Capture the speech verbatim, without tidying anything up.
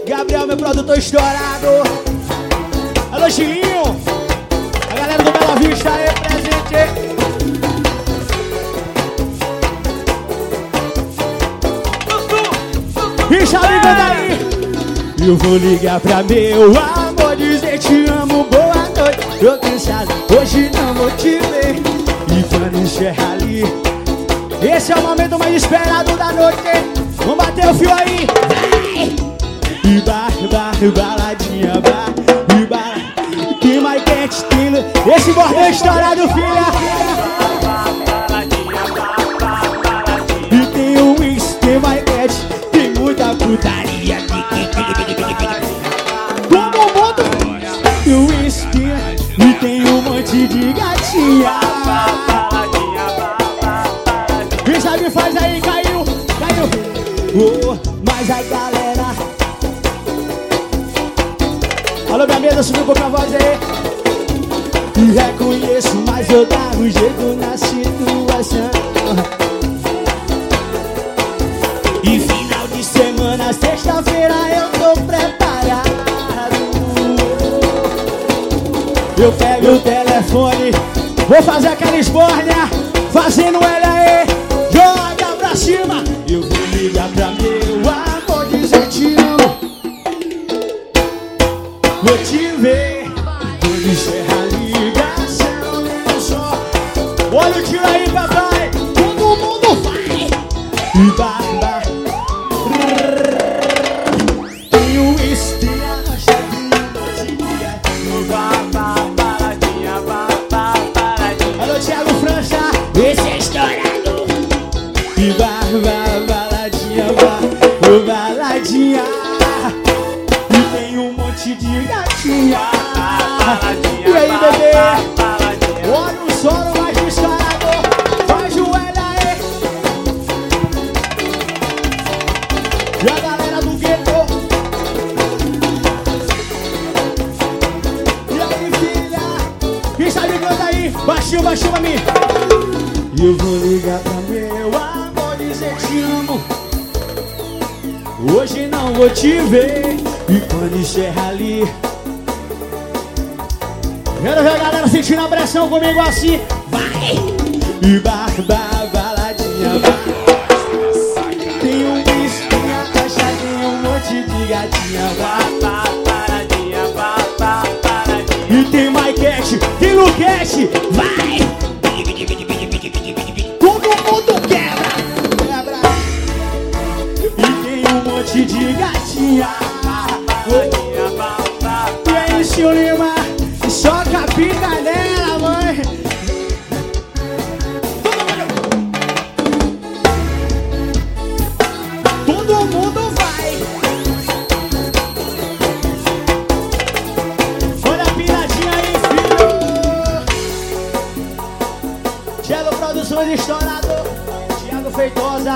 Gabriel, meu produtor estourado. Alô, Chilinho. A galera do Bela Vista aí, presente. Bicha, liga daí. Eu vou ligar pra meu amor, dizer te amo, boa noite. Tô cansado, hoje não vou te ver. E quando encerra ali, esse é o momento mais esperado da noite. Vamos bater o fio aí. Vai! E bar, bar, baladinha, bar, e bar. Tem mais quente, tem... Esse bordão estourado, filha. E tem o whisky, tem mais quente, tem muita putaria. Todo mundo tem o whisky e tem um monte de gatinha. Quem sabe faz aí, caiu, caiu. Oh, mas a galera. Alô, minha mesa, subiu um pouco a voz aí. E reconheço, mas eu dava um jeito na situação. E final de semana, sexta-feira, eu tô preparado. Eu pego o telefone, vou fazer aquela esbórnia, fazendo ela aí, joga pra cima. Eu vou ligar pra meu amor, dizer te amo. Vou te ver, vou encerrar a ligação, nem só. Olha o tiro aí, papai, todo mundo vai. E barba. Tem o whisky, a chavinha docinha. E barba, baladinha, barba, baladinha. Alô, Thiago França, esse é estourado. E barba, baladinha, barba, baladinha. E tem um monte de gatinha. E aí, bebê? Olha o solo mais estourado. Faz o L aí. E a galera do gueto. E aí, filha? Quem sabe canta aí? Baixinho, baixinho pra mim. E eu vou ligar pra meu amor, dizer te amo. Hoje não vou te ver. E quando encerra ali, quero ver a galera sentindo a pressão comigo assim. Vai! E barba, baladinha, vai. Tem um whisky na caixa, tem um monte de gatinha. Barba, baladinha, barba, baladinha. E tem Maikete, tem Luquete. Vai! Todo mundo quebra, quebra. E tem um monte de gatinha. E aí, senhor Lima, soca a pica nela, mãe. Todo mundo vai. Olha a piradinha aí, filho. Thiago Produções estourado. Thiago Feitosa.